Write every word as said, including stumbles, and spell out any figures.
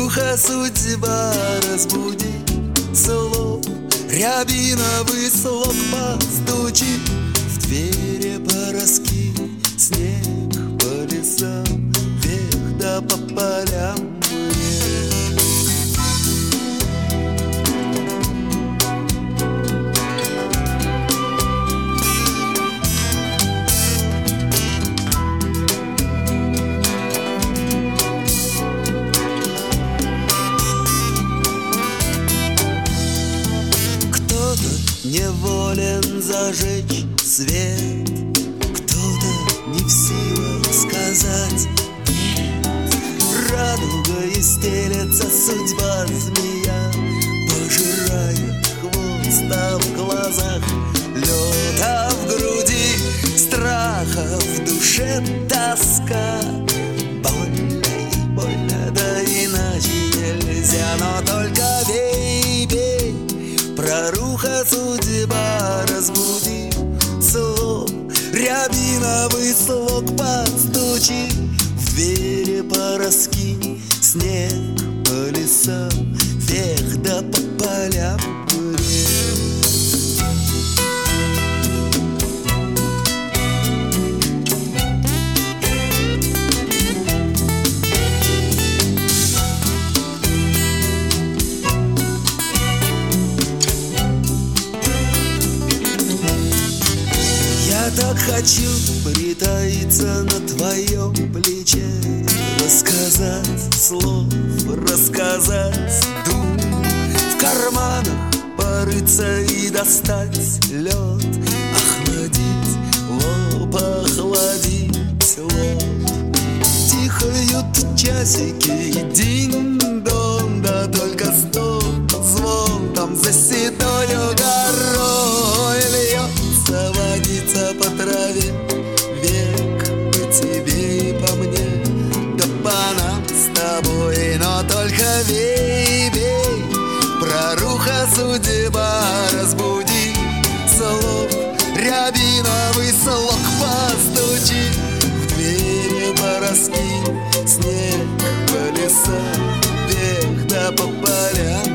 Проруха судьба разбуди, слов рябиновый слог постучи, в двери пороски, снег по лесам, вверх да по полям мне. Неволен зажечь свет, кто-то не в силах сказать нет. Радугой стелется судьба змея, пожирает хвост, а в глазах лед, а в груди страха, в душе тоска. Больно и больно, да иначе нельзя, но только бей, бей. Проруха судьба разбуди, слов рябиновый слог подстучи, в двери пораскинь, снег по лесам, вверх да по полям мне. Я так хочу притаиться на твоем плече, рассказать слов, рассказать дум, в карманах порыться и достать лед, охладить лоб, охладить лоб. Тихают часики, динь-дон, да только стон, звон там за седою горой льется водица по траве, век по тебе и по мне, да по нам с тобой, но только бей, бей. Проруха судьба разбуди, слов рябиновый слог постучи, в двери пороски, снег по лесам, вверх да по полям.